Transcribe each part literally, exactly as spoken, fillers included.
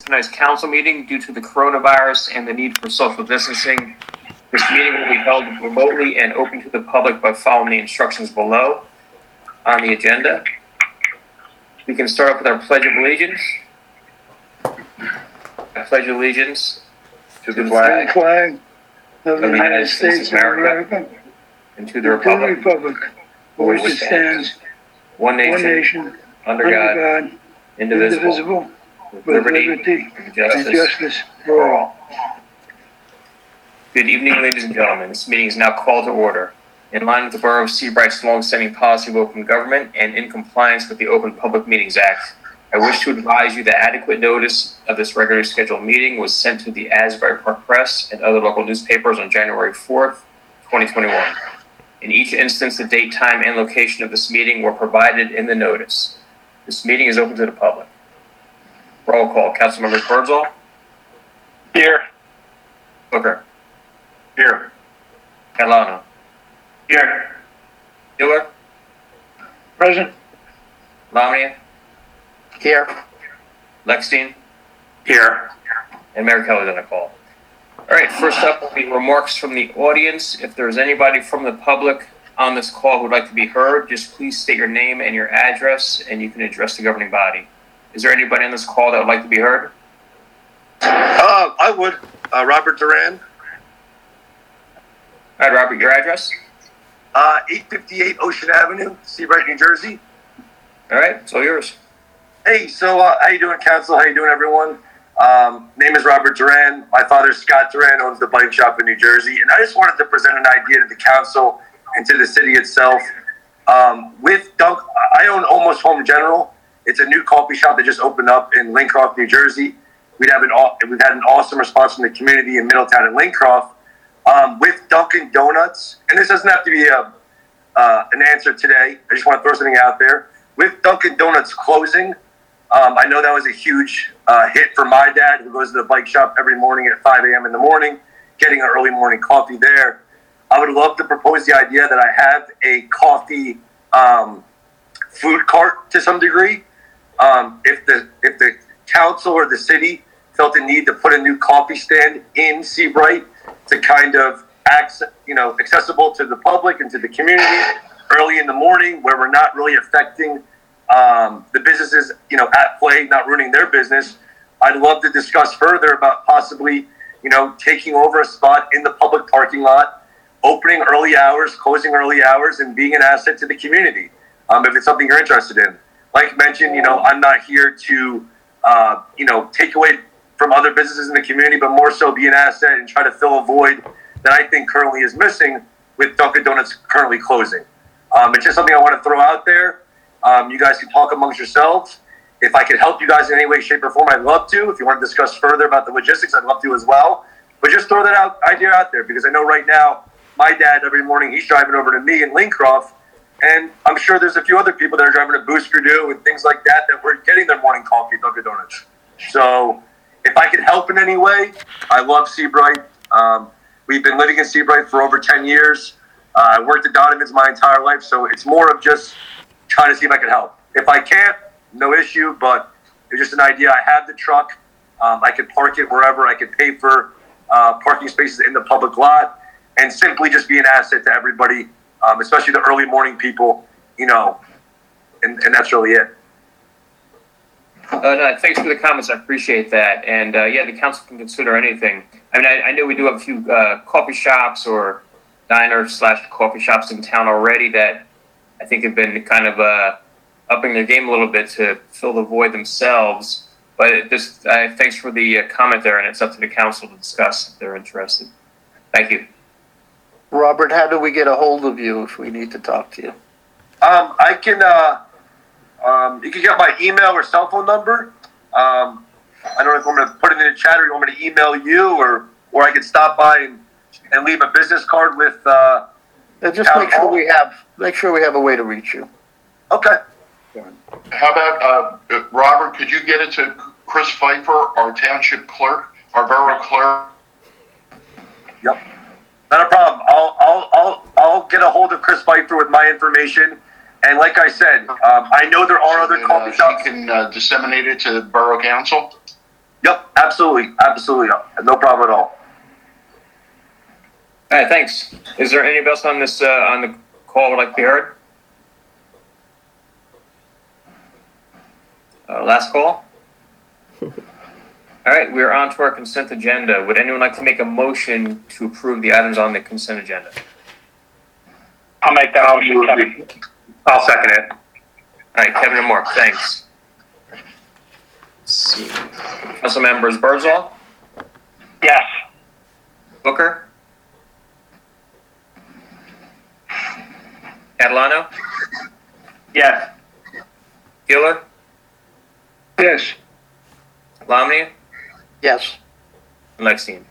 tonight's council meeting due to the coronavirus and the need for social distancing. This meeting will be held remotely and open to the public by following the instructions below on the agenda. We can start off with our Pledge of Allegiance. I pledge allegiance to the flag, flag of the of United States of America and to the and to the republic republic for which it stands, one one nation, nation, under under God, God, indivisible, indivisible, with with liberty liberty and and justice justice for for all. all. Good evening, ladies and gentlemen. This meeting is now called to order. In line with the Borough of Seabright's long-standing policy of open government and in compliance with the Open Public Meetings Act, I wish to advise you that adequate notice of this regularly scheduled meeting was sent to the Asbury Park Press and other local newspapers on January fourth, twenty twenty-one. In each instance, the date, time, and location of this meeting were provided in the notice. This meeting is open to the public. Roll call. Councilmember Birdsall? Here. Booker? Here. Catalano? Here. Hiller? Present. Lamia? Here. Lexstein? Here. And Mayor Kelly's on the call. All right, first up will be remarks from the audience. If there's anybody from the public on this call who would like to be heard, just please state your name and your address, and you can address the governing body. Is there anybody on this call that would like to be heard? Uh, I would. Uh, Robert Duran. All right, Robert, your address? Uh, eight fifty-eight Ocean Avenue, Seabright, New Jersey. All right, it's all yours. Hey, so uh, how you doing, council? How you doing, everyone? Um, name is Robert Duran. My father, Scott Duran, owns the bike shop in New Jersey, and I just wanted to present an idea to the council and to the city itself. Um, with Dunk, I own Almost Home General. It's a new coffee shop that just opened up in Lincroft, New Jersey. We'd have an we've had an awesome response from the community in Middletown and Lincroft. Um, with Dunkin' Donuts, and this doesn't have to be a uh, an answer today. I just want to throw something out there. With Dunkin' Donuts closing, um, I know that was a huge uh, hit for my dad, who goes to the bike shop every morning at five a.m. in the morning, getting an early morning coffee there. I would love to propose the idea that I have a coffee um, food cart to some degree. Um, if the if the council or the city felt the need to put a new coffee stand in Seabright to kind of access, you know, accessible to the public and to the community early in the morning, where we're not really affecting um, the businesses, you know, at play, not ruining their business. I'd love to discuss further about possibly, you know, taking over a spot in the public parking lot, opening early hours, closing early hours, and being an asset to the community. Um, if it's something you're interested in. Like mentioned, you know, I'm not here to, uh, you know, take away from other businesses in the community, but more so be an asset and try to fill a void that I think currently is missing with Dunkin' Donuts currently closing. Um, it's just something I want to throw out there. Um, you guys can talk amongst yourselves. If I could help you guys in any way, shape, or form, I'd love to. If you want to discuss further about the logistics, I'd love to as well. But just throw that out idea out there, because I know right now, my dad, every morning, he's driving over to me in Lincroft, and I'm sure there's a few other people that are driving to Booster Doo and things like that that were getting their morning coffee at Dunkin' Donuts. So if I could help in any way, I love Seabright. Um, we've been living in Seabright for over ten years. Uh, I worked at Donovan's my entire life, so it's more of just trying to see if I can help. If I can't, no issue, but it's just an idea. I have the truck. Um, I could park it wherever. I could pay for uh, parking spaces in the public lot and simply just be an asset to everybody, um, especially the early morning people, you know, and, and that's really it. Uh, no, thanks for the comments. I appreciate that. And uh, yeah, the council can consider anything. I mean, I, I know we do have a few uh, coffee shops or diners slash coffee shops in town already that I think have been kind of uh, upping their game a little bit to fill the void themselves. But just uh, thanks for the uh, comment there, and it's up to the council to discuss if they're interested. Thank you. Robert, how do we get a hold of you if we need to talk to you? Um, I can. Uh, Um, you can get my email or cell phone number. Um, I don't know if I'm going to put it in the chat or you want me to email you, or or I can stop by and, and leave a business card with. Uh, yeah, just make sure we have make sure we have a way to reach you. Okay. How about uh, Robert? Could you get it to Chris Pfeiffer, our township clerk, our borough clerk? Yep. Not a problem. I'll I'll I'll I'll get a hold of Chris Pfeiffer with my information. And like I said, um, I know there are so other that, coffee uh, shops. He can uh, disseminate it to the borough council. Yep. Absolutely, absolutely, no problem at all. All right, thanks. Is there anybody else on this, uh, on the call would like to be heard? Uh, last call? All right, we are on to our consent agenda. Would anyone like to make a motion to approve the items on the consent agenda? I'll make that motion, Kevin. I'll second it. All right, Kevin and Mark, thanks. Let's see. Council members Birdsall, Yes. Booker, Catalano, Yes. Giller, Yes. Lamnia, Yes. and Lexine.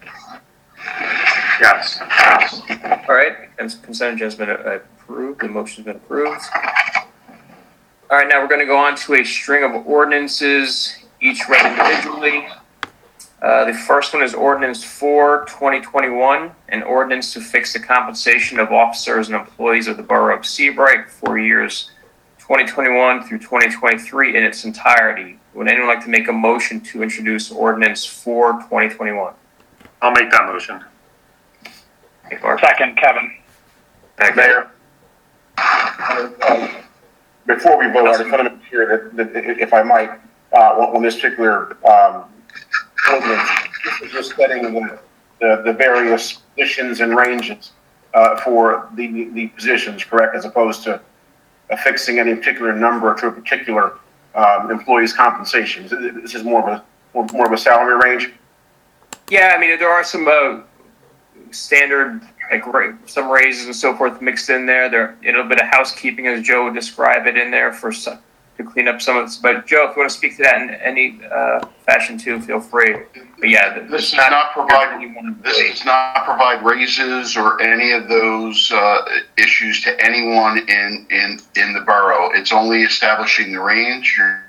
Yes. All right, cons- consent agenda has been uh, approved. The motion's been approved. All right, now we're going to go on to a string of ordinances, each read individually. Uh, the first one is Ordinance four, twenty twenty-one, an ordinance to fix the compensation of officers and employees of the Borough of Seabright for years twenty twenty-one through twenty twenty-three in its entirety. Would anyone like to make a motion to introduce Ordinance four, twenty twenty-one? I'll make that motion. Okay, Mark. Second, Kevin. Okay. Mayor, um, before we vote, I just want to make sure that, that if I might, uh, on on this particular um, ordinance, this is just setting the, the, the various positions and ranges uh, for the, the positions, correct, as opposed to affixing any particular number to a particular um, employee's compensation. This is more of a more, more of a salary range. Yeah, I mean, there are some uh, standard, like ra- some raises and so forth mixed in there. There, a little bit of housekeeping, as Joe would describe it, in there for some, to clean up some of this. But Joe, if you want to speak to that in any uh, fashion too, feel free. But yeah, th- This it's does not provide, anyone this employee. does not provide raises or any of those uh, issues to anyone in, in, in the borough. It's only establishing the range. You're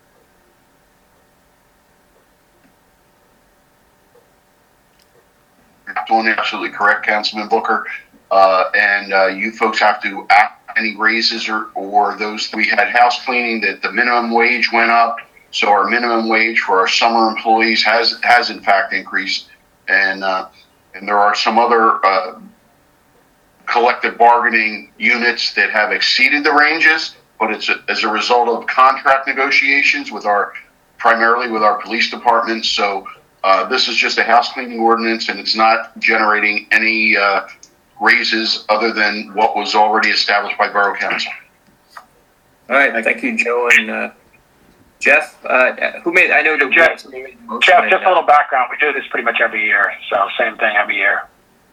doing absolutely correct, Councilman Booker. Uh, and uh, you folks have to act any raises or, or those. We had house cleaning that the minimum wage went up. So our minimum wage for our summer employees has has in fact increased, and uh, and there are some other uh, collective bargaining units that have exceeded the ranges, but it's a, as a result of contract negotiations with our primarily with our police department. So uh, this is just a house cleaning ordinance, and it's not generating any uh, raises other than what was already established by Borough Council. All right, thank you, Joe and uh, Jeff. Uh, who made? I know that Jeff- somebody made the motion. Jeff, just a little background. We do this pretty much every year, so same thing every year.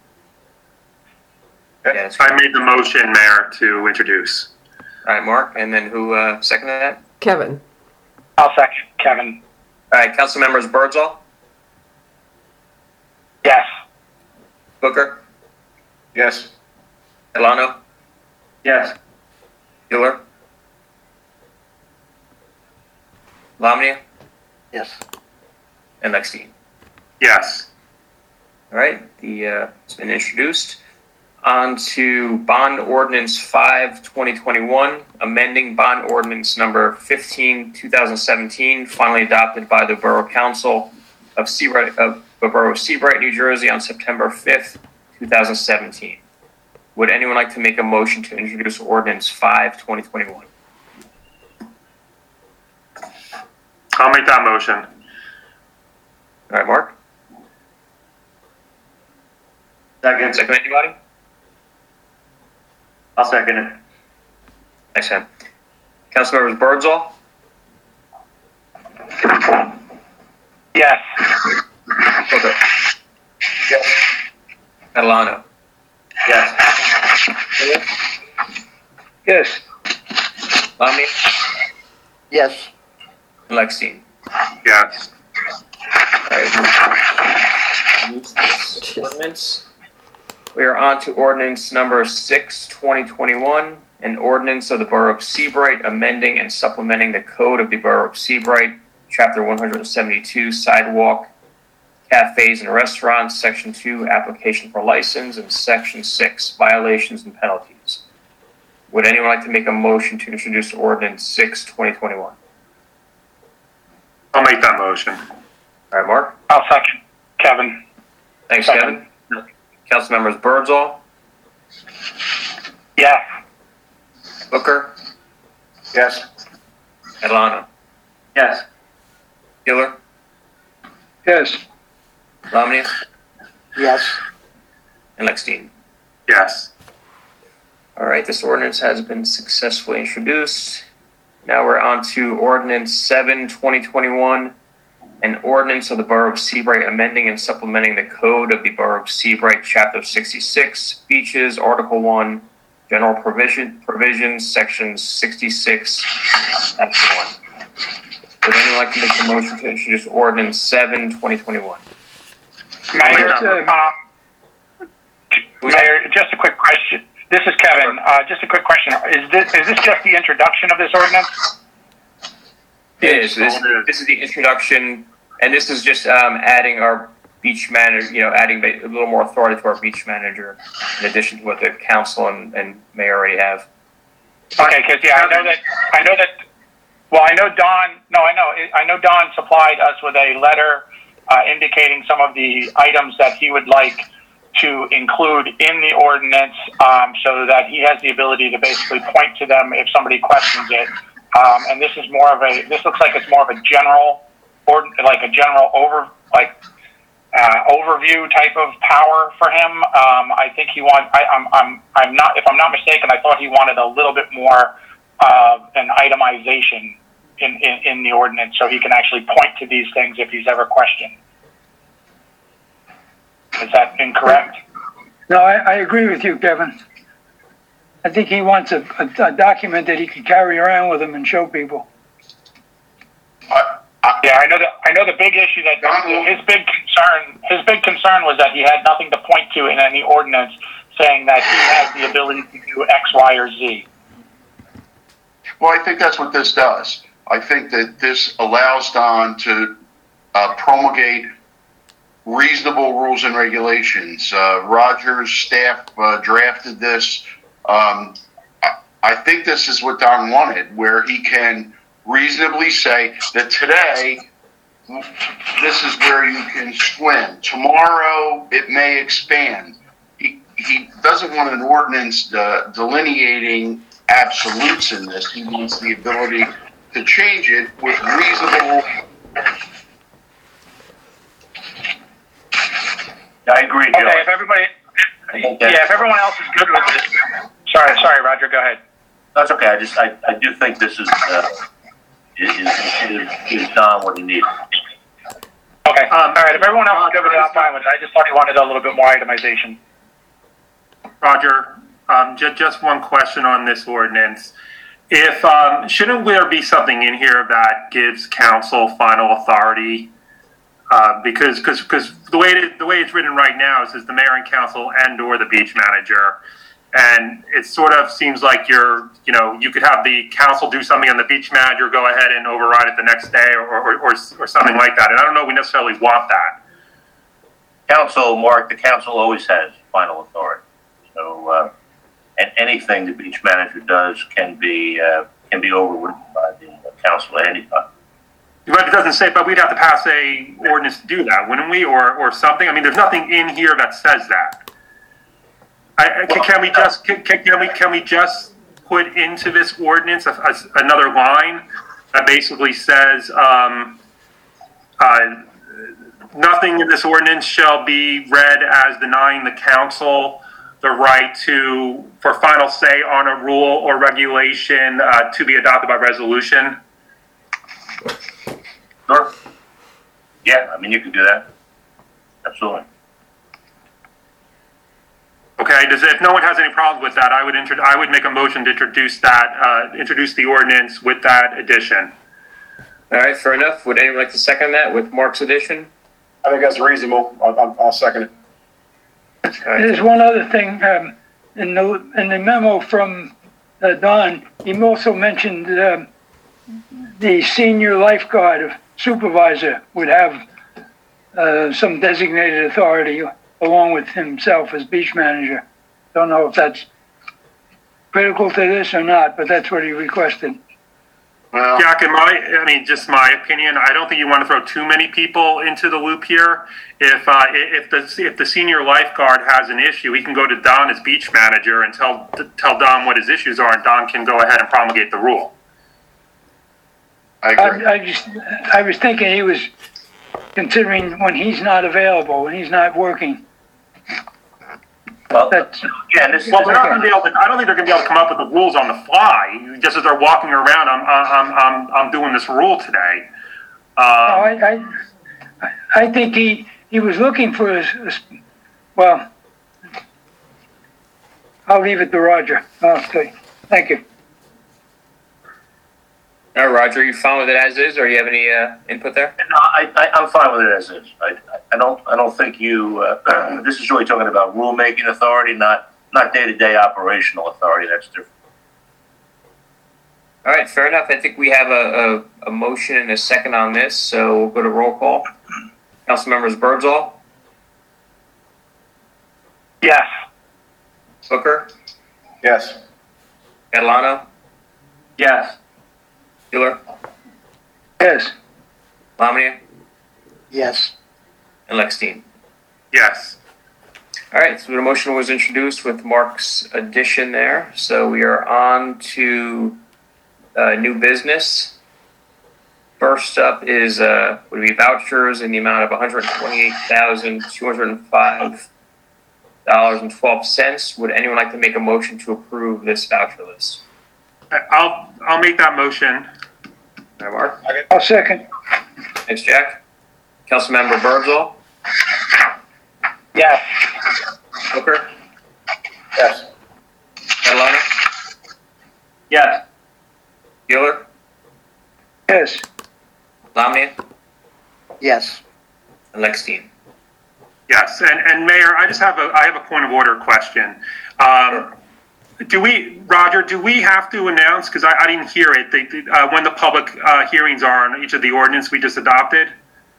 Yes. I made the motion, Mayor, to introduce. All right, Mark, and then who uh, seconded that? Kevin. I'll second, Kevin. All right, council members Birdsall, Yes. Booker, Yes. Delano, Yes. Giller, Lamnia, Yes. and Lexine. Yes. All right, the uh, it's been introduced. On to Bond Ordinance five, twenty twenty-one, amending Bond Ordinance number fifteen, two thousand seventeen, finally adopted by the Borough Council of Seabright, of the Borough of Seabright, New Jersey on September fifth, two thousand seventeen. Would anyone like to make a motion to introduce Ordinance five, twenty twenty-one? I'll make that motion. All right, Mark? Second. Second, anybody? I'll second it. Thanks, Sam. Councilmembers Birdsall, Yes. Booker, Yes. Catalano, Yes. Yes. Lamnia, Yes. and Lexine. Yes. All right. Use this ordinance. We are on to ordinance number six, twenty twenty-one, an ordinance of the Borough of Seabright amending and supplementing the code of the Borough of Seabright, chapter one hundred seventy-two, sidewalk, cafes and restaurants, section two, application for license, and section six, violations and penalties. Would anyone like to make a motion to introduce ordinance six, twenty twenty-one? I'll make that motion. All right, Mark? I'll Kevin. Thanks, Second. Kevin. Councilmembers Birdsall, Yes. Booker, Yes. Catalano, Yes. Giller, Yes. Romney, Yes. and Lexstein. Yes. All right, this ordinance has been successfully introduced. Now we're on to ordinance seven, twenty twenty-one, an ordinance of the Borough of Seabright amending and supplementing the code of the Borough of Seabright, Chapter sixty-six, Beaches, Article one, General Provision Provisions, Section sixty-six, Act one. Would anyone like to make a motion to introduce ordinance seven, twenty twenty-one? Mayor, Yes, uh, Mayor, just a quick question. This is Kevin. Uh, just a quick question. Is this, is this just the introduction of this ordinance? It is. This, this is the introduction, and this is just um, adding our beach manager, you know, adding a little more authority to our beach manager in addition to what the council and, and mayor already have. Okay, because yeah, I know that, I know that, well, I know Don, no, I know, I know Don supplied us with a letter uh, indicating some of the items that he would like to include in the ordinance, um, so that he has the ability to basically point to them if somebody questions it. Um, and this is more of a, this looks like it's more of a general, or like a general over, like uh, overview type of power for him. Um, I think he want, I, I'm, I'm, I'm not, if I'm not mistaken, I thought he wanted a little bit more uh, an itemization in, in, in the ordinance, so he can actually point to these things if he's ever questioned. Is that incorrect? No, I, I agree with you, Kevin. I think he wants a, a, a document that he can carry around with him and show people. I, I, Yeah, I know that. I know the big issue that his big concern, his big concern was that he had nothing to point to in any ordinance saying that he has the ability to do X, Y, or Z. well, I think that's what this does. I think that this allows Don to uh, promulgate reasonable rules and regulations. Uh, Roger's staff uh, drafted this. Um, I, I think this is what Don wanted, where he can reasonably say that today, this is where you can swim. Tomorrow, it may expand. He, he doesn't want an ordinance uh, delineating absolutes in this. He wants the ability to change it with reasonable. I agree, Joe. Okay, if everybody, think that- yeah, if everyone else is good with this. Sorry, sorry, Roger, go ahead. That's okay. I just, I, I do think this is, uh, is, is, is Don what he needs. Okay, all right, if everyone else is good with it, I'm fine with it. I just thought he wanted a little bit more itemization. Roger, um, ju- just one question on this ordinance. If, um, shouldn't there be something in here that gives council final authority? Uh, because, because, because the way it, the way it's written right now, it says the mayor and council and or the beach manager. And it sort of seems like you're, you know, you could have the council do something and the beach manager go ahead and override it the next day or, or, or, or something like that. And I don't know if we necessarily want that. Council, Mark, the council always has final authority. So, uh, and anything the beach manager does can be, uh, can be overridden by the council at any time. But it doesn't say, but we'd have to pass a ordinance to do that, wouldn't we? Or, or something? I mean, there's nothing in here that says that. I, I, can, can we just, can, can we, can we just put into this ordinance a, a, another line that basically says, um, uh, nothing in this ordinance shall be read as denying the council the right to, for final say on a rule or regulation, uh, to be adopted by resolution? Sure. Yeah, I mean, you can do that. Absolutely. Okay, does, if no one has any problems with that, I would intro, I would make a motion to introduce that, uh, introduce the ordinance with that addition. All right, fair enough. Would anyone like to second that with Mark's addition? I think that's reasonable. I'll, I'll, I'll second it. All right. There's one other thing, um, in the, in the memo from uh, Don, he also mentioned, um, the senior lifeguard supervisor would have, uh, some designated authority along with himself as beach manager. Don't know if that's critical to this or not, but that's what he requested. Well, Jack, in my, I mean, just my opinion, I don't think you want to throw too many people into the loop here. If, uh, if the, if the senior lifeguard has an issue, he can go to Don as beach manager and tell, tell Don what his issues are, and Don can go ahead and promulgate the rule. I agree. I, I just, I was thinking he was considering when he's not available, when he's not working. Well, That's, again, this is, Well, they're not going to be able to, I don't think they're going to be able to come up with the rules on the fly. Just as they're walking around, I'm, I'm, I'm, I'm doing this rule today. no, Um, I, I, I think he, he was looking for a, a s- well, I'll leave it to Roger. Okay, thank you. All right, Roger, you fine with it as is, or do you have any uh, input there? no, I, I, I'm fine with it as is. I, I don't, I don't think you, uh, this is really talking about rulemaking authority, not, not day-to-day operational authority. That's different. All right, fair enough. I think we have a, a, a motion and a second on this, so we'll go to roll call. Council members Birdsall, Yes. Booker, Yes. Catalano, Yes. Bueller, Yes, Lamia, Yes. and Lexstein. yes. All right, so the motion was introduced with Mark's addition there. So we are on to uh, new business. First up is uh, would be vouchers in the amount of one hundred twenty-eight thousand two hundred five dollars and twelve cents. Would anyone like to make a motion to approve this voucher list? I'll, I'll make that motion. All right, Mark. I'll second. Thanks, Jack. Councilmember Birdsall, Yes. Booker, Yes. Catalano, Yes. Bueller, Yes, Lamia, Yes. and Lexstein. Yes, and, and Mayor, I just have a, I have a point of order question. Um, do we, Roger, do we have to announce, because I, I didn't hear it, they, they, uh, when the public uh, hearings are on each of the ordinance we just adopted?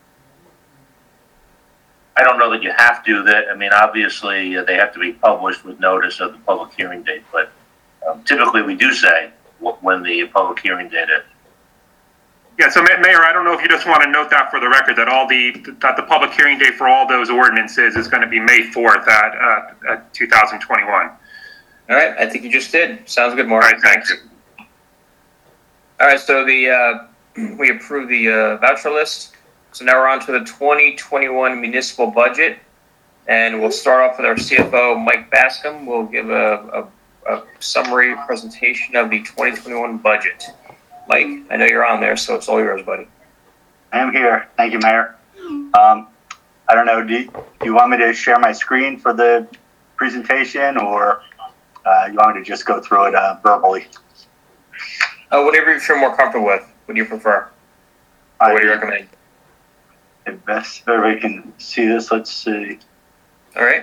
I don't know that you have to, that, I mean, obviously, uh, they have to be published with notice of the public hearing date, but um, typically we do say wh- when the public hearing date is. Yeah, so Ma- Mayor, I don't know if you just want to note that for the record, that all the, that the public hearing date for all those ordinances is going to be May fourth at, uh, at two thousand twenty-one. All right, I think you just did. Sounds good, Mark. All right, thanks. All right, so the uh, we approve the uh, voucher list. So now we're on to the twenty twenty-one municipal budget, and we'll start off with our C F O, Mike Bascom. We'll give a, a, a summary presentation of the twenty twenty-one budget. Mike, I know you're on there, so it's all yours, buddy. I am here. Thank you, Mayor. Um, I don't know, do you, do you want me to share my screen for the presentation, or uh, you want me to just go through it uh, verbally? Uh, whatever you feel more comfortable with. What do you prefer? Or what do you recommend? If best if everybody can see this, let's see. All right.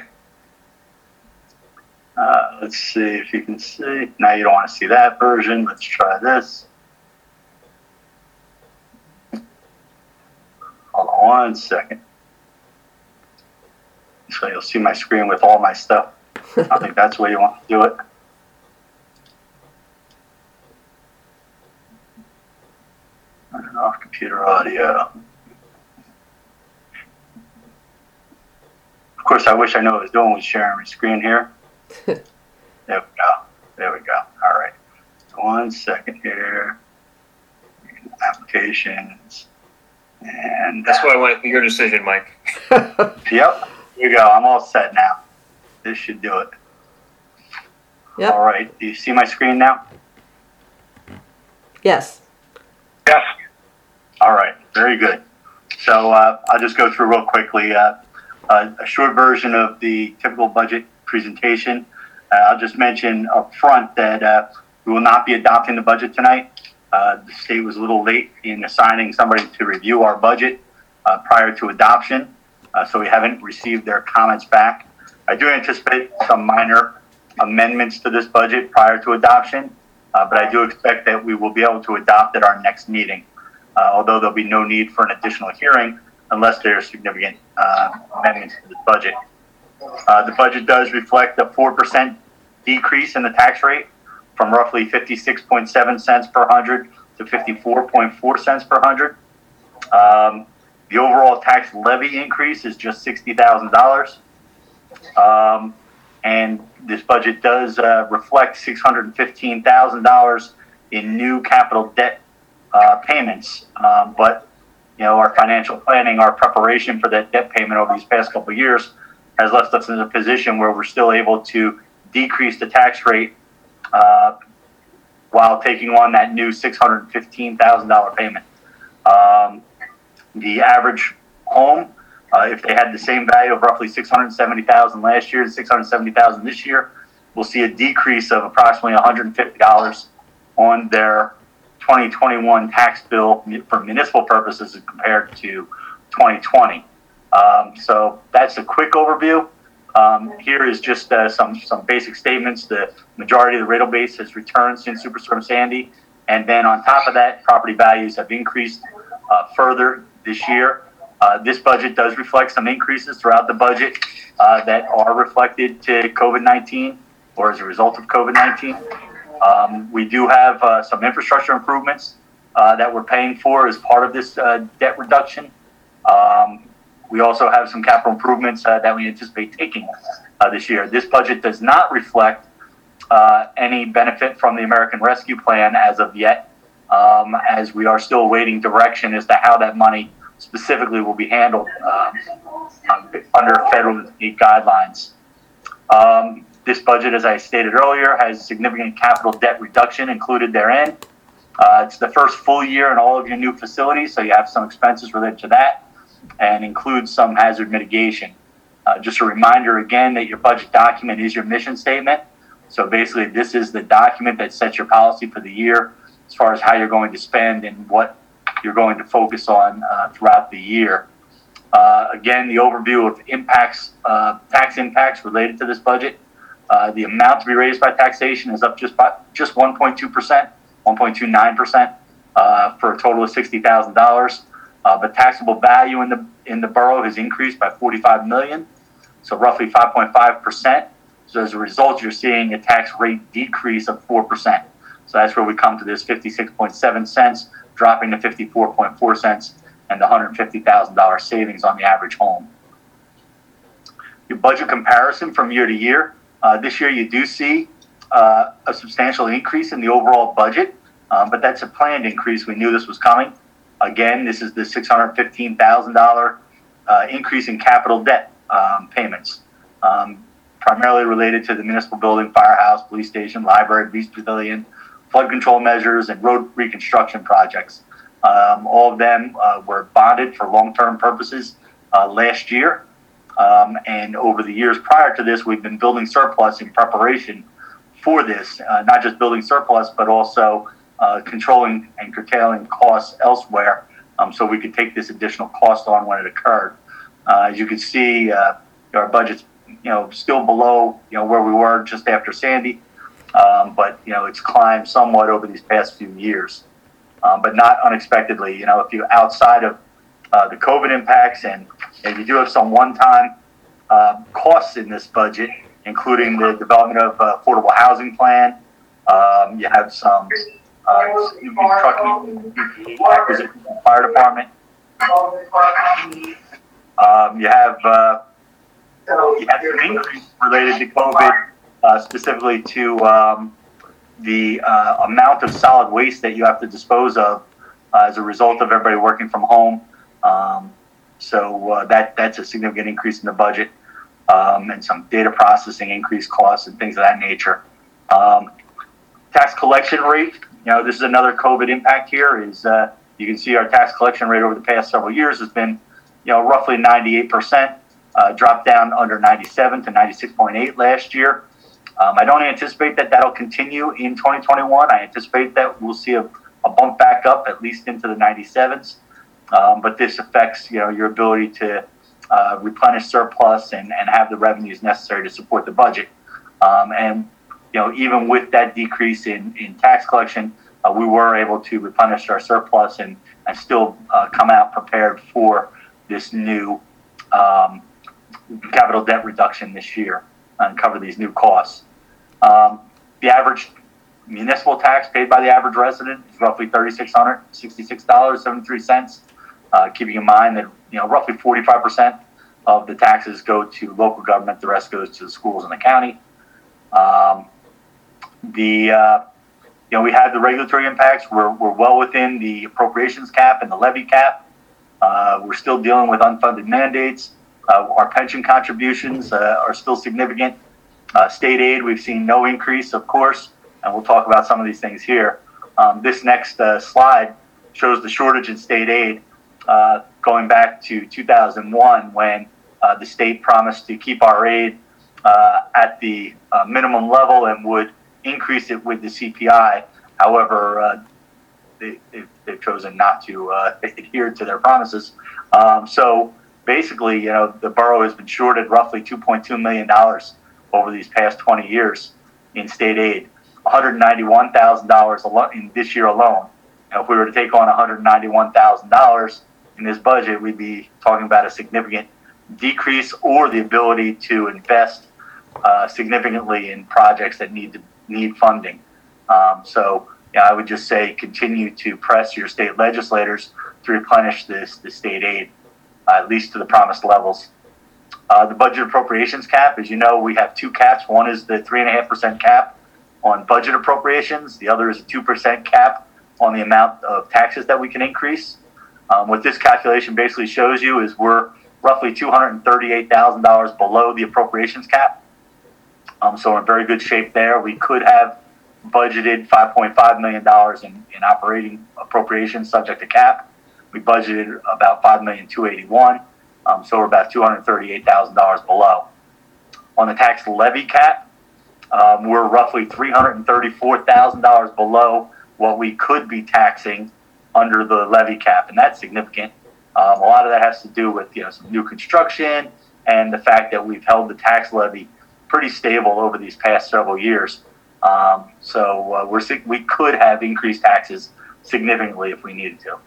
Uh, let's see if you can see. Now you don't want to see that version. Let's try this. Hold on one second. So you'll see my screen with all my stuff. I think that's the way you want to do it. Turn off computer audio. Of course, I wish I knew what I was doing with sharing my screen here. There we go. There we go. All right. One second here. Applications. And That's why I wanted to your decision, Mike. yep. Here you go. I'm all set now. This should do it. Yep. All right. Do you see my screen now? Yes. Yes. All right. Very good. So uh, I'll just go through real quickly. Uh, uh, a short version of the typical budget presentation. Uh, I'll just mention up front that uh, we will not be adopting the budget tonight. Uh, the state was a little late in assigning somebody to review our budget uh, prior to adoption, uh, so we haven't received their comments back. I do anticipate some minor amendments to this budget prior to adoption, uh, but I do expect that we will be able to adopt at our next meeting, uh, although there'll be no need for an additional hearing unless there are significant uh, amendments to the budget. Uh, the budget does reflect a four percent decrease in the tax rate from roughly fifty-six point seven cents per hundred to fifty-four point four cents per hundred. Um, the overall tax levy increase is just sixty thousand dollars. Um, and this budget does uh, reflect six hundred fifteen thousand dollars in new capital debt uh, payments. Um, but, you know, our financial planning, our preparation for that debt payment over these past couple of years has left us in a position where we're still able to decrease the tax rate uh, while taking on that new six hundred fifteen thousand dollars payment. Um, the average home, uh, if they had the same value of roughly six hundred seventy thousand dollars last year and six hundred seventy thousand dollars this year, we'll see a decrease of approximately one hundred fifty dollars on their twenty twenty-one tax bill for municipal purposes compared to twenty twenty. Um, so that's a quick overview. Um, here is just uh, some some basic statements. The majority of the rental base has returned since Superstorm Sandy, and then on top of that, property values have increased uh, further this year. Uh, this budget does reflect some increases throughout the budget uh, that are reflected to COVID nineteen or as a result of COVID nineteen. Um, we do have uh, some infrastructure improvements uh, that we're paying for as part of this uh, debt reduction. Um, we also have some capital improvements uh, that we anticipate taking uh, this year. This budget does not reflect uh, any benefit from the American Rescue Plan as of yet, um, as we are still awaiting direction as to how that money specifically will be handled um, under federal and state guidelines. Um, this budget, as I stated earlier, has significant capital debt reduction included therein. Uh, it's the first full year in all of your new facilities, so you have some expenses related to that, and includes some hazard mitigation. Uh, just a reminder again that your budget document is your mission statement. So basically, this is the document that sets your policy for the year as far as how you're going to spend and what you're going to focus on uh, throughout the year. Uh, again, the overview of impacts, uh, tax impacts related to this budget. Uh, the amount to be raised by taxation is up just by just one point two percent, one point two nine percent, uh, for a total of sixty thousand dollars. Uh, but taxable value in the in the borough has increased by forty-five million dollars, so roughly five point five percent. So as a result, you're seeing a tax rate decrease of four percent. So that's where we come to this fifty-six point seven cents, dropping to fifty-four point four cents, and the one hundred fifty thousand dollars savings on the average home. Your budget comparison from year to year. Uh, this year you do see uh, a substantial increase in the overall budget, um, but that's a planned increase. We knew this was coming. Again, this is the six hundred fifteen thousand dollars uh, increase in capital debt um, payments, um, primarily related to the municipal building, firehouse, police station, library, beach pavilion, flood control measures, and road reconstruction projects. Um, all of them uh, were bonded for long-term purposes uh, last year. Um, and over the years prior to this, we've been building surplus in preparation for this, uh, not just building surplus, but also uh, controlling and curtailing costs elsewhere, um, so we could take this additional cost on when it occurred. Uh, as you can see, uh, our budget's, you know, still below, you know, where we were just after Sandy, um, but, you know, it's climbed somewhat over these past few years, um, but not unexpectedly. You know, if you're outside of uh, the COVID impacts, and, and you do have some one-time uh, costs in this budget, including the development of uh, affordable housing plan. Um, you have some uh, trucking acquisition from the fire department. Um, you have uh, you have some increase related to COVID, uh, specifically to um, the uh, amount of solid waste that you have to dispose of uh, as a result of everybody working from home. Um, so uh, that that's a significant increase in the budget, um, and some data processing increased costs and things of that nature. Um, tax collection rate, you know, this is another COVID impact here. Is uh, you can see our tax collection rate over the past several years has been, you know, roughly ninety-eight percent, uh, dropped down under ninety-seven to ninety-six point eight last year. Um, I don't anticipate that that'll continue in twenty twenty-one. I anticipate that we'll see a, a bump back up at least into the ninety-sevens. Um, but this affects, you know, your ability to uh, replenish surplus and, and have the revenues necessary to support the budget. Um, and, you know, even with that decrease in, in tax collection, uh, we were able to replenish our surplus and, and still uh, come out prepared for this new um, capital debt reduction this year and cover these new costs. Um, the average municipal tax paid by the average resident is roughly three thousand six hundred sixty-six dollars and seventy-three cents. Uh, keeping in mind that, you know, roughly forty-five percent of the taxes go to local government, the rest goes to the schools in the county. Um, the, uh, you know, we had the regulatory impacts. We're, we're well within the appropriations cap and the levy cap. Uh, we're still dealing with unfunded mandates. Uh, our pension contributions uh, are still significant. Uh, state aid, we've seen no increase, of course, and we'll talk about some of these things here. Um, this next uh, slide shows the shortage in state aid uh, going back to two thousand one, when uh, the state promised to keep our aid uh, at the uh, minimum level and would increase it with the C P I. However, uh, they, they've, they've chosen not to uh, adhere to their promises. Um, so basically, you know, the borough has been shorted roughly two point two million dollars over these past twenty years in state aid. one hundred ninety-one thousand dollars in this year alone. Now, if we were to take on one hundred ninety-one thousand dollars in this budget, we'd be talking about a significant decrease or the ability to invest uh, significantly in projects that need to need funding. Um, so, yeah, I would just say continue to press your state legislators to replenish this the state aid, uh, at least to the promised levels. Uh, the budget appropriations cap, as you know, we have two caps. One is the three and a half percent cap on budget appropriations. The other is a two percent cap on the amount of taxes that we can increase. Um, what this calculation basically shows you is we're roughly two hundred thirty-eight thousand dollars below the appropriations cap. Um, so we're in very good shape there. We could have budgeted five point five million dollars in, in operating appropriations subject to cap. We budgeted about five million two hundred eighty-one thousand dollars. Um, so we're about two hundred thirty-eight thousand dollars below. On the tax levy cap, um, we're roughly three hundred thirty-four thousand dollars below what we could be taxing under the levy cap, and that's significant. Um, a lot of that has to do with, you know, some new construction and the fact that we've held the tax levy pretty stable over these past several years. Um, so uh, we're we could have increased taxes significantly if we needed to.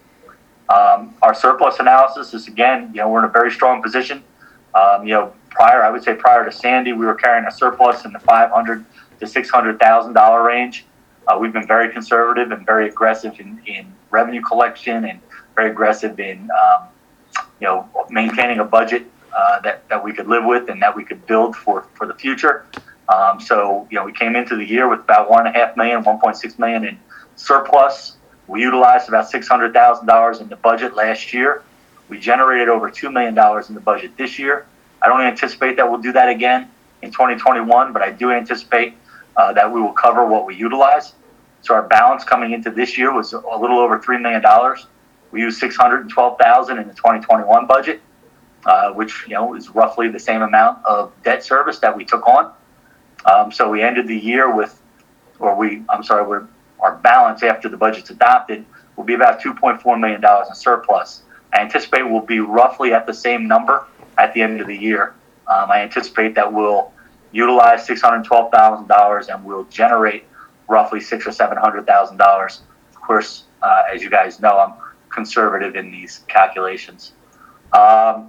Um, our surplus analysis is, again, you know, we're in a very strong position. Um, you know, prior, I would say prior to Sandy, we were carrying a surplus in the five hundred to six hundred thousand dollar range. Uh, we've been very conservative and very aggressive in, in revenue collection and very aggressive in, um, you know, maintaining a budget uh, that, that we could live with and that we could build for, for the future. Um, so, you know, we came into the year with about one and a half million, one point six million in surplus. We utilized about six hundred thousand dollars in the budget last year. We generated over two million dollars in the budget this year. I don't anticipate that we'll do that again in twenty twenty-one, but I do anticipate uh, that we will cover what we utilize. So our balance coming into this year was a little over three million dollars. We used six hundred twelve thousand dollars in the twenty twenty-one budget, uh, which, you know, is roughly the same amount of debt service that we took on. Um, so we ended the year with, or we, I'm sorry, we're, our balance after the budget's adopted will be about two point four million dollars in surplus. I anticipate we'll be roughly at the same number at the end of the year. Um, I anticipate that we'll utilize six hundred twelve thousand dollars and we'll generate roughly six or seven hundred thousand dollars. Of course, uh, as you guys know, I'm conservative in these calculations. Um,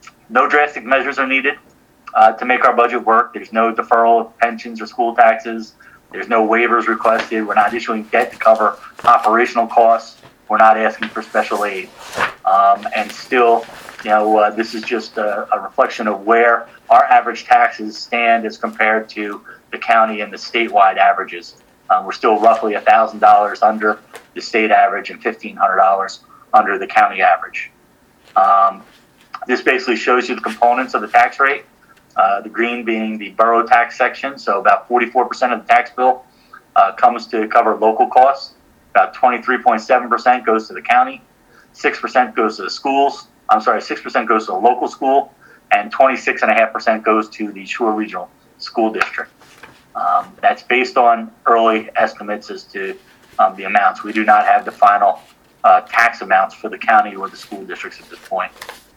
no drastic measures are needed uh, to make our budget work. There's no deferral of pensions or school taxes. There's no waivers requested. We're not issuing debt to cover operational costs. We're not asking for special aid. Um, and still, you know, uh, this is just a, a reflection of where our average taxes stand as compared to the county and the statewide averages. Um, we're still roughly one thousand dollars under the state average and fifteen hundred dollars under the county average. Um, this basically shows you the components of the tax rate. Uh, the green being the borough tax section, so about forty-four percent of the tax bill uh, comes to cover local costs. About twenty-three point seven percent goes to the county, six percent goes to the schools, I'm sorry, six percent goes to the local school, and twenty-six point five percent goes to the Shore Regional School District. Um, that's based on early estimates as to um, the amounts. We do not have the final uh, tax amounts for the county or the school districts at this point.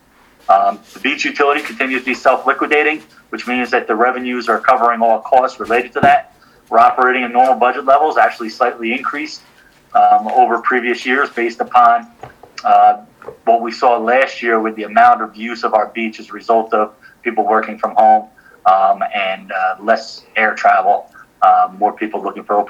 Um, the beach utility continues to be self-liquidating, which means that the revenues are covering all costs related to that. We're operating at normal budget levels, actually slightly increased um, over previous years based upon uh, what we saw last year with the amount of use of our beach as a result of people working from home um, and uh, less air travel, um, more people looking for open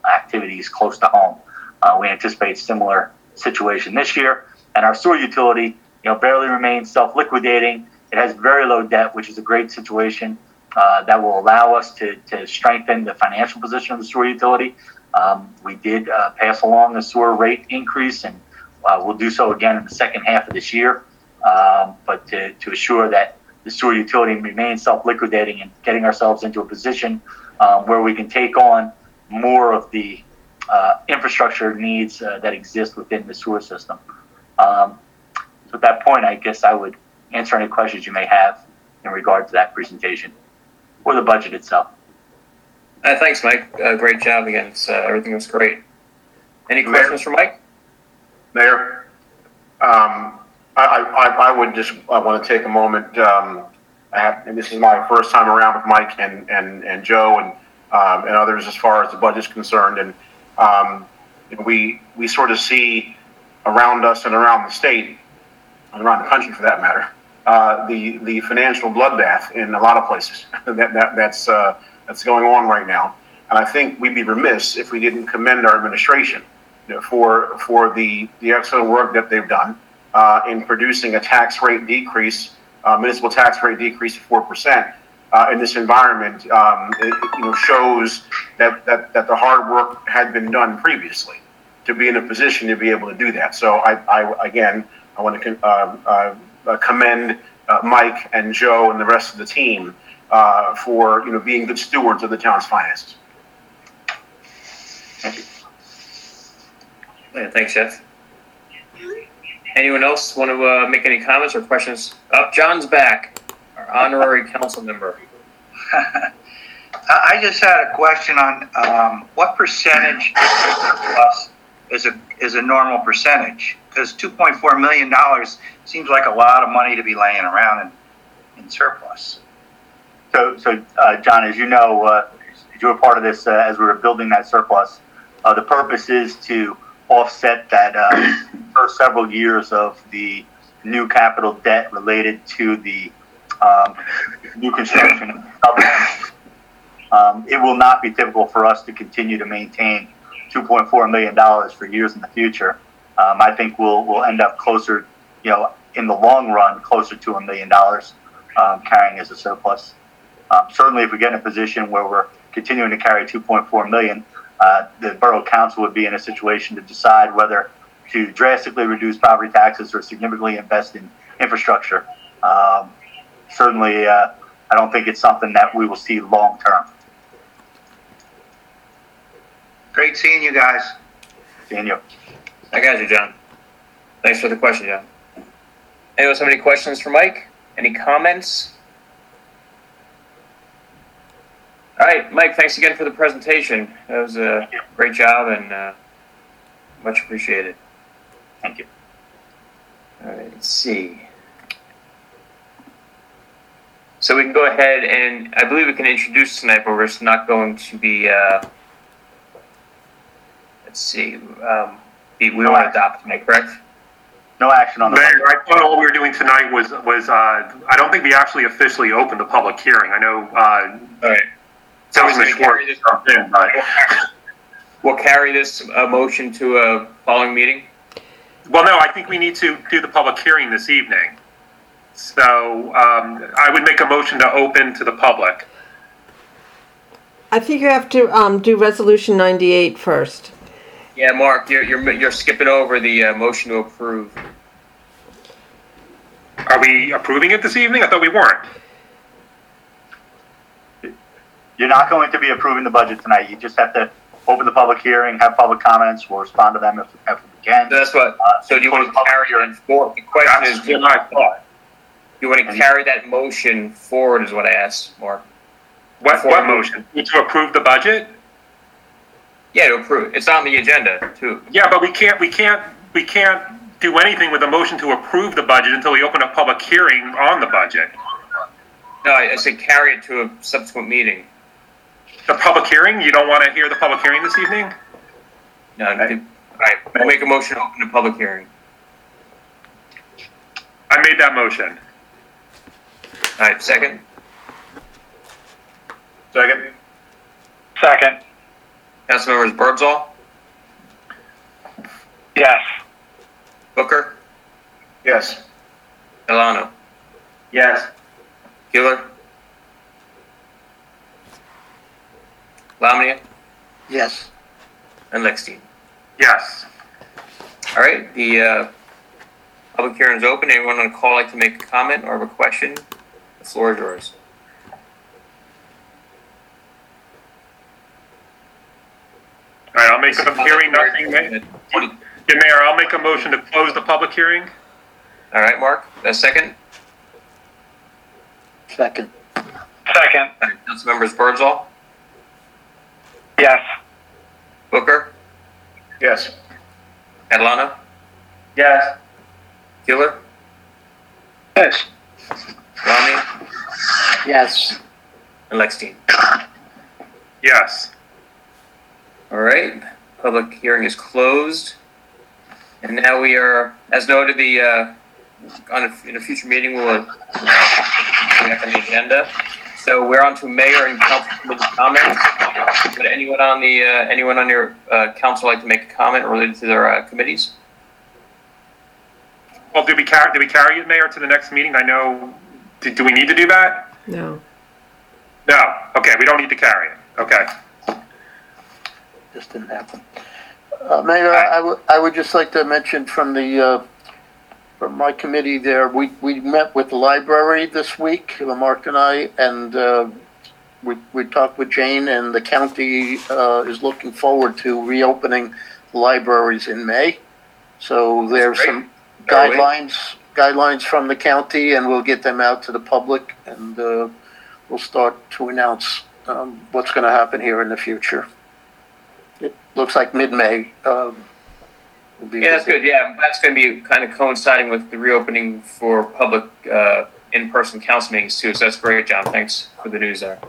activities close to home. Uh, we anticipate similar situation this year, and our sewer utility, you know, barely remains self-liquidating. It has very low debt, which is a great situation uh, that will allow us to, to strengthen the financial position of the sewer utility. Um, we did uh, pass along a sewer rate increase, and uh, we'll do so again in the second half of this year. Um, but to, to assure that the sewer utility remains self-liquidating and getting ourselves into a position um, where we can take on more of the uh, infrastructure needs uh, that exist within the sewer system. Um, so at that point, I guess I would answer any questions you may have in regard to that presentation or the budget itself. Uh, thanks, Mike. Uh, great job again. It's, uh, everything was great. Any Mayor? questions for Mike? Mayor, um, I, I, I would just I want to take a moment. Um, I have, and this is my first time around with Mike and, and, and Joe and um, and others as far as the budget's concerned. And um, we we sort of see around us and around the state and around the country, for that matter, uh, the the financial bloodbath in a lot of places that, that that's uh, that's going on right now. And I think we'd be remiss if we didn't commend our administration for for the the excellent work that they've done uh, in producing a tax rate decrease, uh, municipal tax rate decrease of four percent uh, in this environment. Um, it, you know, shows that, that that the hard work had been done previously to be in a position to be able to do that. So I, I again, I want to uh, uh, commend uh, Mike and Joe and the rest of the team uh, for you know being good stewards of the town's finances. Thank you. Yeah, thanks, Jeff. Anyone else want to uh, make any comments or questions? Up, oh, John's back, our honorary council member. I just had a question on um, what percentage plus is a is a normal percentage? Because two point four million dollars seems like a lot of money to be laying around in, in surplus. So, so uh, John, as you know, uh, you were part of this uh, as we were building that surplus. Uh, the purpose is to offset that uh, first several years of the new capital debt related to the um, new construction. Um, it will not be typical for us to continue to maintain two point four million dollars for years in the future. Um, I think we'll we'll end up closer, you know, in the long run, closer to a million dollars um, carrying as a surplus. Um, certainly, if we get in a position where we're continuing to carry two point four million dollars, Uh, the borough council would be in a situation to decide whether to drastically reduce property taxes or significantly invest in infrastructure. Um, certainly, uh, I don't think it's something that we will see long term. Great seeing you guys. Seeing you. I got you, John. Thanks for the question, John. Anyone else have any questions for Mike? Any comments? All right, Mike, thanks again for the presentation. That was a great job and uh, much appreciated. Thank you. All right, let's see. So we can go ahead and I believe we can introduce tonight, but we're just not going to be, uh, let's see, um, we we No want to action. adopt tonight, correct? No action on the Mayor, I thought all we were doing tonight was, was uh, I don't think we actually officially opened the public hearing. I know, uh, All right. So we're going to carry this, we'll carry this uh, motion to a following meeting? well, no, I think we need to do the public hearing this evening. So um, I would make a motion to open to the public. I think you have to um, do resolution ninety-eight first. Yeah, Mark, you're you're you're skipping over the uh, motion to approve. Are we approving it this evening? I thought we weren't. You're not going to be approving the budget tonight. You just have to open the public hearing, have public comments. We'll respond to them if, if we can. That's what. Uh, So do you want to carry it forward? The question That's is, what I thought. you want to carry that motion forward? Is what I asked, Mark. What, what motion? To approve the budget? Yeah, to approve. It's on the agenda too. Yeah, but we can't, we can't, we can't do anything with a motion to approve the budget until we open a public hearing on the budget. No, I, I said carry it to a subsequent meeting. The public hearing? You don't want to hear the public hearing this evening? No, all right. We'll make a motion to open the public hearing. I made that motion. All right, second. Second. Second. Councilmembers Birdsall, Yes. Booker, Yes. Milano, Yes. Giller, Lamnia, Yes. and Lexstein. Yes. All right, the uh, public hearing is open. Anyone on the call like to make a comment or have a question? The floor is yours. All right, I'll make a hearing nothing. Yeah, Mayor, I'll make a motion to close the public hearing. All right, Mark, a second. Second. Second. All right, Councilmembers Birdsall, Yes. Booker, Yes. Catalano, Yes. Giller, Yes. Lamnia, Yes. and Lexstein. Yes. All right, public hearing is closed. And now we are, as noted, the, uh, on a, in a future meeting, we'll, uh, back on the agenda. So we're on to mayor and council committee comments. Would anyone on the, uh, anyone on your, uh, council like to make a comment related to their, uh, committees? Well, did we carry, did we carry it, Mayor, to the next meeting? I know, do, do we need to do that? No. No. Okay, we don't need to carry it. Okay. Just didn't happen. Uh, Mayor, I would, I would just like to mention from the, uh, from my committee there, we, we met with the library this week, uh, Mark and I, and, uh, we, we talked with Jane, and the county, uh, is looking forward to reopening the libraries in May. So there's great. some Gotta wait. guidelines, guidelines from the county, and we'll get them out to the public, and, uh, we'll start to announce, um, what's gonna happen here in the future. It looks like mid-May. Um, will be Yeah, that's good. Yeah, that's going to be kind of coinciding with the reopening for public uh, in-person council meetings too. So that's great, John. Thanks for the news there.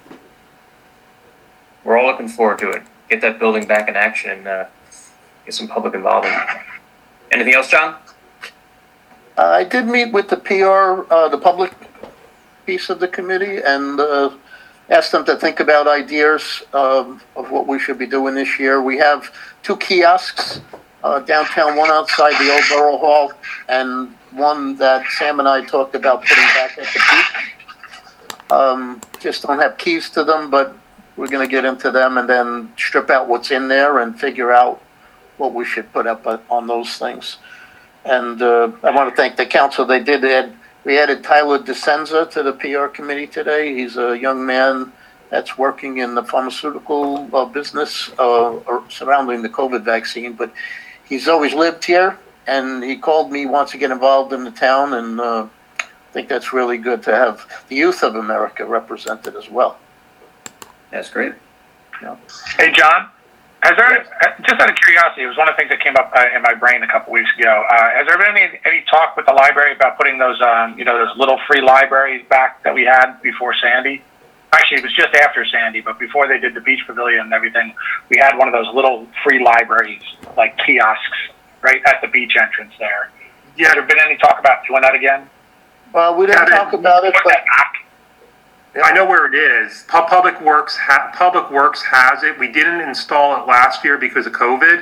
We're all looking forward to it. Get that building back in action and uh, get some public involvement. Anything else, John? Uh, I did meet with the P R, uh, the public piece of the committee, and uh, asked them to think about ideas um, of what we should be doing this year. We have two kiosks uh, downtown, one outside the old Borough Hall, and one that Sam and I talked about putting back at the beach. Um, just don't have keys to them, but we're going to get into them and then strip out what's in there and figure out what we should put up on those things. And uh, I want to thank the council. They did add, we added Tyler DeSenza to the P R committee today. He's a young man that's working in the pharmaceutical uh, business uh, or surrounding the COVID vaccine, but he's always lived here, and he called me, wants to get involved in the town, and uh, I think that's really good to have the youth of America represented as well. That's great. Yeah. Hey, John, has there, just out of curiosity, it was one of the things that came up uh, in my brain a couple weeks ago. Uh, has there been any, any talk with the library about putting those, um, you know, those little free libraries back that we had before Sandy? Actually, it was just after Sandy, but before they did the beach pavilion and everything, we had one of those little free libraries, like kiosks, right at the beach entrance there. Yeah. Has there been any talk about doing that again? Well, we didn't Yeah, talk about it, Put but that back. I know where it is. Pu- Public Works, ha- Public Works has it. We didn't install it last year because of COVID.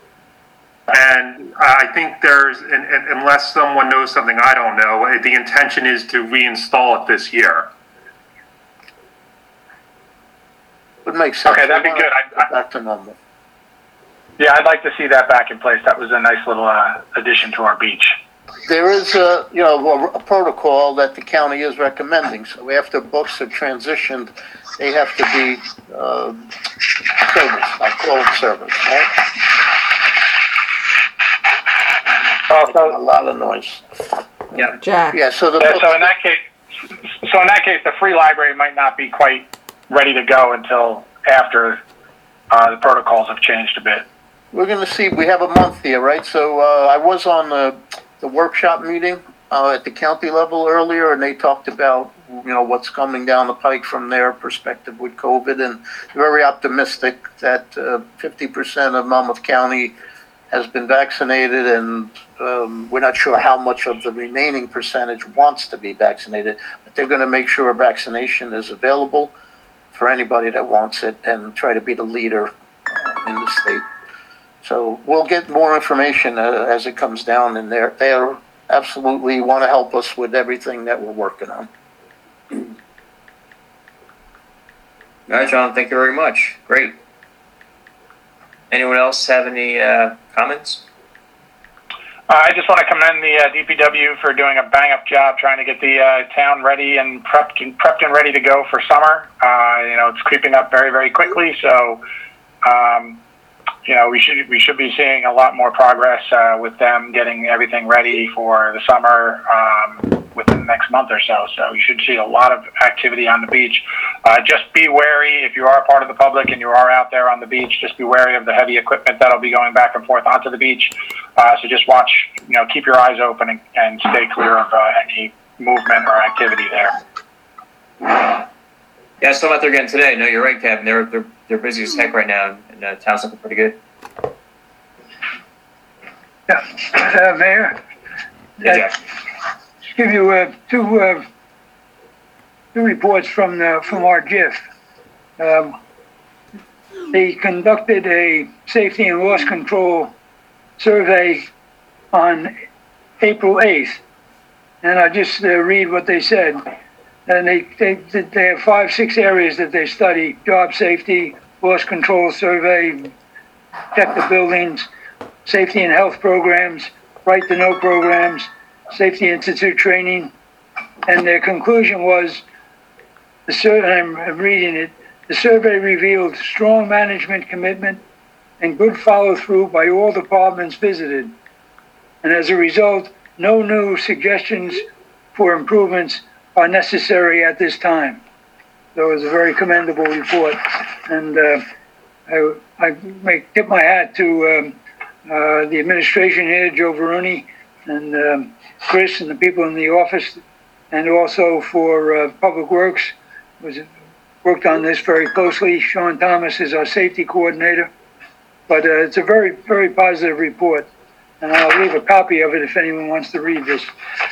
And I think there's, and, and unless someone knows something I don't know, the intention is to reinstall it this year. would make sense. Okay, that'd be We wanna good. I- get back to normal. Yeah, I'd like to see that back in place. That was a nice little uh, addition to our beach. There is a, you know, a, a protocol that the county is recommending. So after books are transitioned, they have to be uh, serviced, like closed service, right? Also, A lot of noise. Yeah. Jack. Yeah, so the Yeah, books, so in that case, so in that case, the free library might not be quite ready to go until after uh, the protocols have changed a bit. we're gonna see, we have a month here, right? So uh, I was on the, the workshop meeting uh, at the county level earlier, and they talked about, you know, what's coming down the pike from their perspective with COVID, and very optimistic that uh, fifty percent of Monmouth County has been vaccinated, and um, we're not sure how much of the remaining percentage wants to be vaccinated, but they're going to make sure vaccination is available for anybody that wants it and try to be the leader state. So we'll get more information uh, as it comes down, and they're, they're absolutely want to help us with everything that we're working on. All right, John, thank you very much. Great. Anyone else have any uh, comments? Uh, I just want to commend the uh, D P W for doing a bang-up job trying to get the uh, town ready and prepped, and prepped and ready to go for summer. Uh, you know, it's creeping up very, very quickly, so um, you know we should we should be seeing a lot more progress uh, with them getting everything ready for the summer um, within the next month or so. So you should see a lot of activity on the beach. Uh, just be wary if you are part of the public and you are out there on the beach. Just be wary of the heavy equipment that'll be going back and forth onto the beach. Uh, so just watch, you know, keep your eyes open and, and stay clear of uh, any movement or activity there. Yeah, I saw them out there again today. No, you're right, Kevin. They're they're they're busy as heck right now, and uh, town's looking pretty good. Yeah, uh, Mayor. Yeah, Jack. Just give you uh, two uh, two reports from the from our G I F. Um, they conducted a safety and loss control survey on April eighth, and I just uh, read what they said. And they, they they have five, six areas that they study: job safety, loss control survey, check the buildings, safety and health programs, right to know programs, Safety Institute training. And their conclusion was, the survey, I'm reading it, the survey revealed strong management commitment and good follow-through by all departments visited. And as a result, no new suggestions for improvements are necessary at this time. So it was a very commendable report. And uh, I, I make, tip my hat to um, uh, the administration here, Joe Veroni, and um, Chris and the people in the office, and also for uh, Public Works, was worked on this very closely. Sean Thomas is our safety coordinator. But uh, it's a very, very positive report. And I'll leave a copy of it if anyone wants to read this.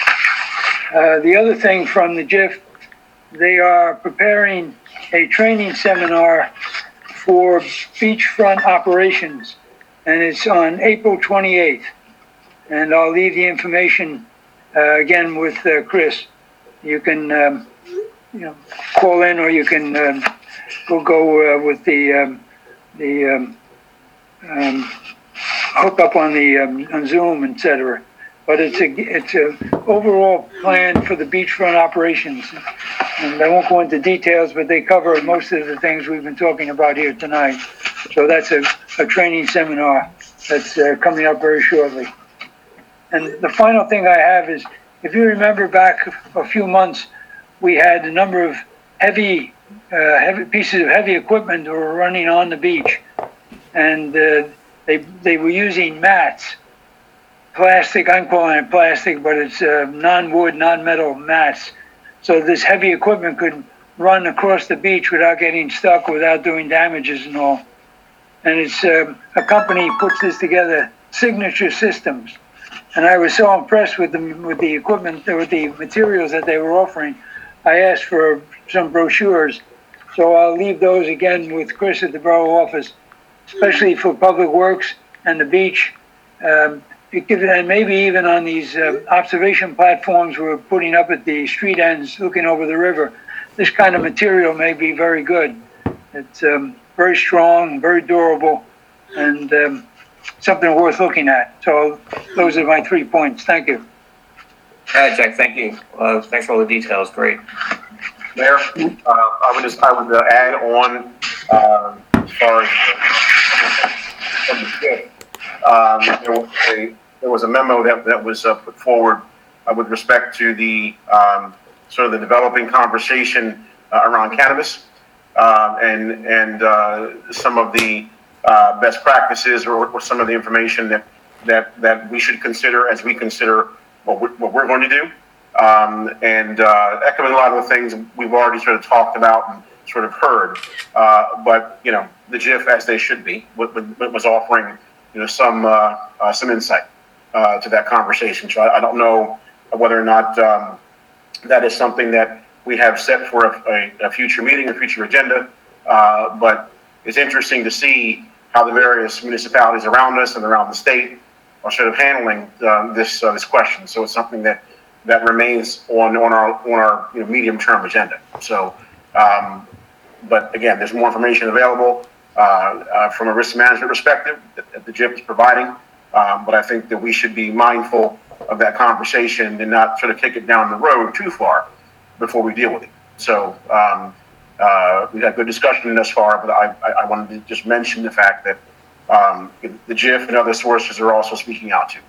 Uh, the other thing from the G I F, they are preparing a training seminar for beachfront operations, and it's on April twenty-eighth. And I'll leave the information uh, again with uh, Chris. You can, um, you know, call in, or you can um, go go uh, with the um, the um, um, hook up on the um, on Zoom, et cetera. But it's a it's a overall plan for the beachfront operations, and I won't go into details, but they cover most of the things we've been talking about here tonight. So that's a, a training seminar that's uh, coming up very shortly. And the final thing I have is, if you remember back a few months, we had a number of heavy uh, heavy pieces of heavy equipment that were running on the beach, and uh, they they were using mats. Plastic, I'm calling it plastic, but it's uh, non-wood, non-metal mats. So this heavy equipment could run across the beach without getting stuck, without doing damages and all. And it's um, a company puts this together, Signature Systems. And I was so impressed with the, with the equipment, with the materials that they were offering. I asked for some brochures. So I'll leave those again with Chris at the borough office, especially for Public Works and the beach. Um, And maybe even on these uh, observation platforms we're putting up at the street ends looking over the river, this kind of material may be very good. It's um, very strong, very durable, and um, something worth looking at. So those are my three points. Thank you. All right, Jack, thank you. Uh, thanks for all the details. Great. Mayor, uh, I would just, I would uh, add on, um, as far as from the fifth, um, there was a, there was a memo that, that was uh, put forward uh, with respect to the um, sort of the developing conversation uh, around cannabis uh, and and uh, some of the uh, best practices or, or some of the information that that that we should consider as we consider what we're, what we're going to do. Um, and uh, echoing a lot of the things we've already sort of talked about and sort of heard, uh, but you know the G I F, as they should be, was offering you know some uh, uh, some insight uh, to that conversation. So I, I don't know whether or not um, that is something that we have set for a, a, a future meeting, a future agenda. Uh, but it's interesting to see how the various municipalities around us and around the state are sort of handling um, this uh, this question. So it's something that that remains on on our on our you know, medium term agenda. So, um, but again, there's more information available uh, uh, from a risk management perspective that, that the J I P is providing. Um, but I think that we should be mindful of that conversation and not sort of kick it down the road too far before we deal with it. So um, uh, we've had good discussion thus far, but I, I, I wanted to just mention the fact that um, the J I F and other sources are also speaking out to.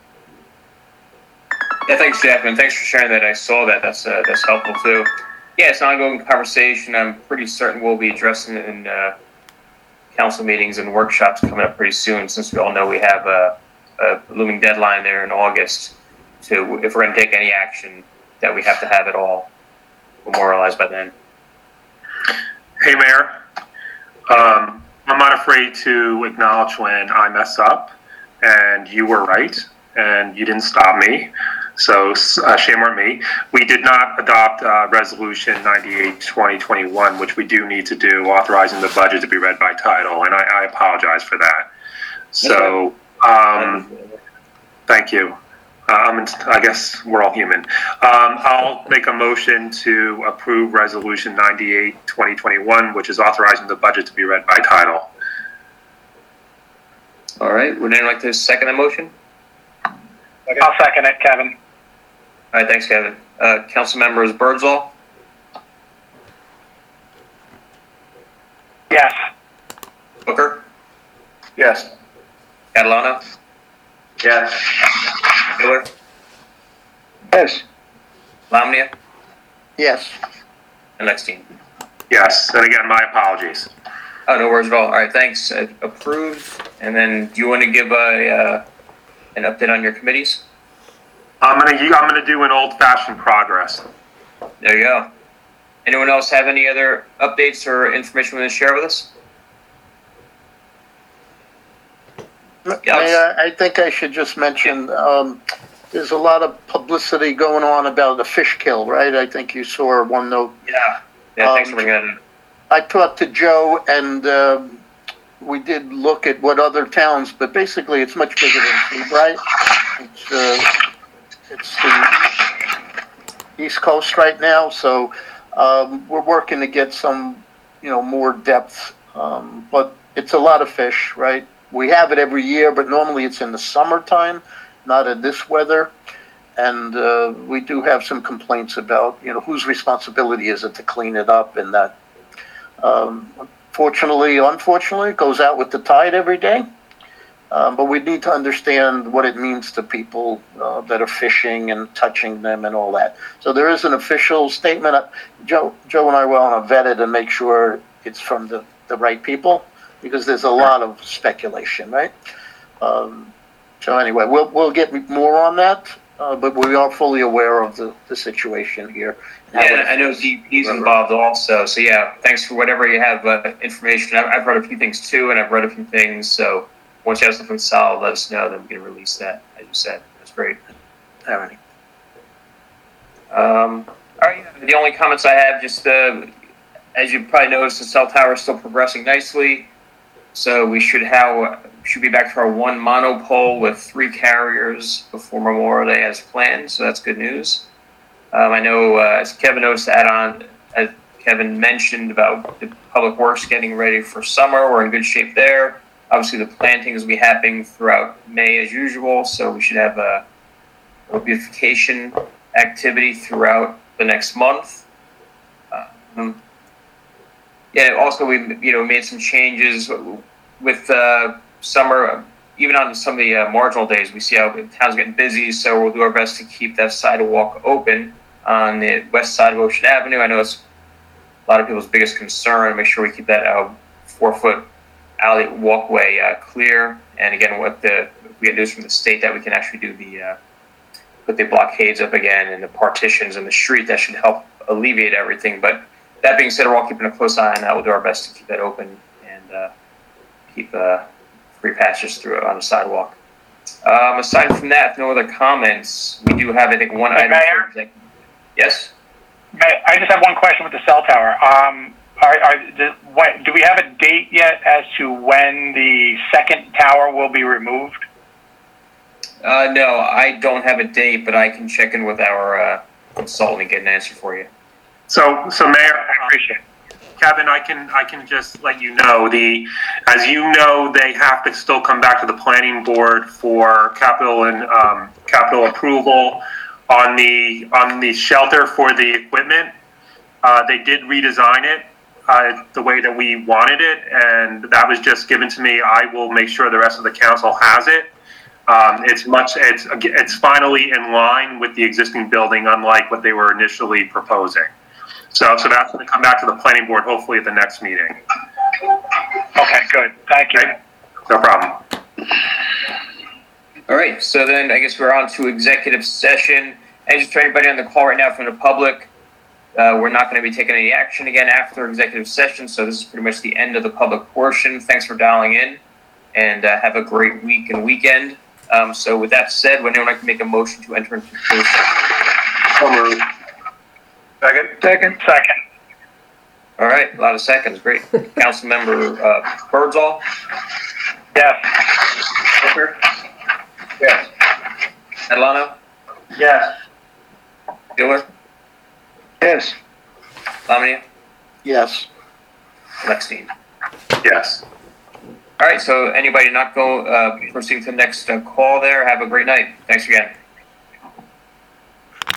Yeah, thanks, Jeff, and thanks for sharing that. I saw that. That's uh, that's helpful too. Yeah, it's an ongoing conversation. I'm pretty certain we'll be addressing it in uh, council meetings and workshops coming up pretty soon, since we all know we have a, a looming deadline there in August to, if we're going to take any action, that we have to have it all memorialized by then. Hey, Mayor. Um, I'm not afraid to acknowledge when I mess up, and you were right, and you didn't stop me. So uh, shame on me. We did not adopt uh, Resolution ninety-eight twenty twenty-one, which we do need to do, authorizing the budget to be read by title, and I, I apologize for that. So, um, thank you. Um, I guess we're all human. Um, I'll make a motion to approve Resolution ninety-eight twenty twenty-one, which is authorizing the budget to be read by title. All right. Would anyone like to second that motion? I'll second it, Kevin. All right. Thanks, Kevin. Uh, Council members Birdsall, Yes. Booker, Yes. Catalano, Yes. Miller, Yes. Lamnia, Yes. and Lexstein. Yes, and again, my apologies. Oh, no worries at all. All right, thanks. Uh, approved. And then, do you want to give a uh, an update on your committees? I'm gonna I'm gonna do an old-fashioned progress. There you go. Anyone else have any other updates or information we want to share with us? Mayor, I think I should just mention, um, there's a lot of publicity going on about the fish kill, right? I think you saw one note. Yeah. Yeah, thanks Um, for bringing that in. I talked to Joe, and um, we did look at what other towns, but basically it's much bigger than Seabright. It's, uh, it's the East Coast right now, so um, we're working to get some, you know, more depth. Um, but it's a lot of fish, right? We have it every year, but normally it's in the summertime, not in this weather. And uh, we do have some complaints about, you know, whose responsibility is it to clean it up, and that. Um, fortunately, unfortunately, it goes out with the tide every day. Um, but we need to understand what it means to people uh, that are fishing and touching them and all that. So there is an official statement. Uh, Joe, Joe and I want to vet it and make sure it's from the, the right people, because there's a lot of speculation, right? Um, so anyway, we'll we'll get more on that, uh, but we are fully aware of the, the situation here. Yeah, I know D P's involved also. So yeah, thanks for whatever you have uh, information. I've, I've read a few things too, and I've read a few things. So once you have something solid, let us know. Then we can release that, as you said. That's great. All right. Um, all right. The only comments I have, just uh, as you probably noticed, the cell tower is still progressing nicely. So we should have should be back to our one monopole with three carriers before Memorial Day as planned. So that's good news. Um, I know, uh, as Kevin knows, to add on, as Kevin mentioned about the public works getting ready for summer. We're in good shape there. Obviously, the plantings will be happening throughout May as usual, so we should have a, a beautification activity throughout the next month. Um, yeah, also we you know made some changes with uh, summer. Even on some of the uh, marginal days, we see how the town's getting busy, so we'll do our best to keep that sidewalk open on the west side of Ocean Avenue. I know it's a lot of people's biggest concern. Make sure we keep that uh, four-foot alley walkway uh, clear. And again, what the we get news from the state that we can actually do the uh, put the blockades up again and the partitions in the street. That should help alleviate everything. But that being said, we're all keeping a close eye on that. We'll do our best to keep that open and uh, keep uh, free passage through it on the sidewalk. Um, aside from that, no other comments. We do have, I think, one Hey, item. Mayor? For executive. Yes. I just have one question with the cell tower. Um, Are, are, do, when, do we have a date yet as to when the second tower will be removed? Uh, no, I don't have a date, but I can check in with our uh, consultant and get an answer for you. So, so Mayor, I appreciate it. Kevin, I can, I can just let you know, the, as you know, they have to still come back to the planning board for capital and, um, capital approval on the, on the shelter for the equipment. Uh, they did redesign it, uh, the way that we wanted it, and that was just given to me. I will make sure the rest of the council has it. Um, it's much, it's, it's finally in line with the existing building, unlike what they were initially proposing. So, so that's going to come back to the planning board, hopefully at the next meeting. Okay, good. Thank you. Okay? No problem. All right, so then I guess we're on to executive session. And just for anybody on the call right now from the public, uh, we're not going to be taking any action again after executive session. So this is pretty much the end of the public portion. Thanks for dialing in, and uh, have a great week and weekend. Um, so with that said, would anyone like to make a motion to enter into closed session? Second? Second. Second. All right, a lot of seconds. Great. Councilmember uh, Birdsall? Yes. Booker? Yes. Adelano? Yes. Giller? Yes. Lamia? Yes. Lexstein? Yes. All right, so anybody not go uh, proceeding to the next uh, call there, have a great night. Thanks again.